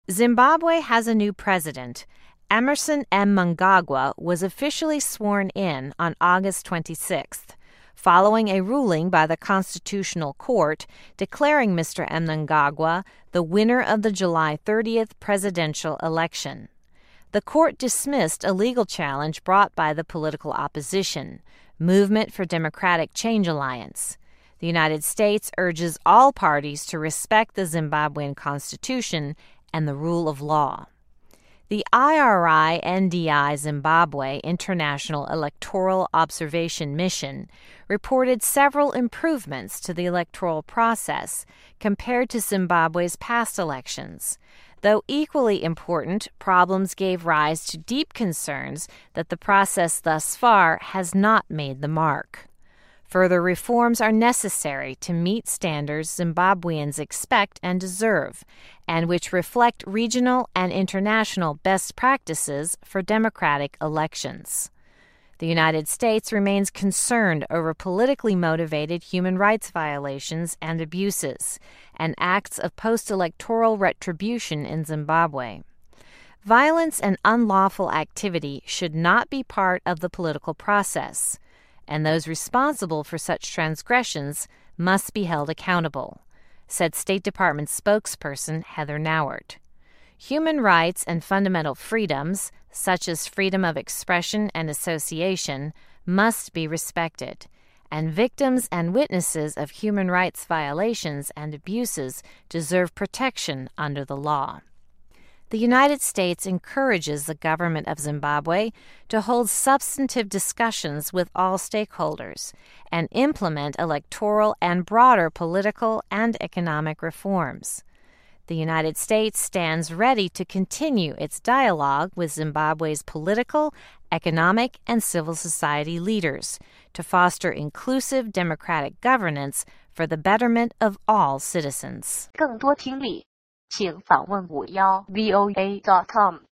Zimbabwe has a new president. Emmerson Mnangagwa was officially sworn in on August 26th, following a ruling by the Constitutional Court declaring Mr. Mnangagwa the winner of the July 30th presidential election. The court dismissed a legal challenge brought by the political opposition, Movement for Democratic Change Alliance. The United States urges all parties to respect the Zimbabwean Constitution and the rule of law. The IRI-NDI Zimbabwe International Electoral Observation Mission reported several improvements to the electoral process compared to Zimbabwe's past elections. Though equally important, problems gave rise to deep concerns that the process thus far has not made the mark. Further reforms are necessary to meet standards Zimbabweans expect and deserve, and which reflect regional and international best practices for democratic elections. The United States remains concerned over politically motivated human rights violations and abuses, and acts of post-electoral retribution in Zimbabwe. Violence and unlawful activity should not be part of the political process, and those responsible for such transgressions must be held accountable, said State Department spokesperson Heather Nauert. Human rights and fundamental freedoms, such as freedom of expression and association, must be respected, and victims and witnesses of human rights violations and abuses deserve protection under the law. The United States encourages the government of Zimbabwe to hold substantive discussions with all stakeholders and implement electoral and broader political and economic reforms. The United States stands ready to continue its dialogue with Zimbabwe's political, economic, and civil society leaders to foster inclusive democratic governance for the betterment of all citizens. 更多听力，请访问51voa.com。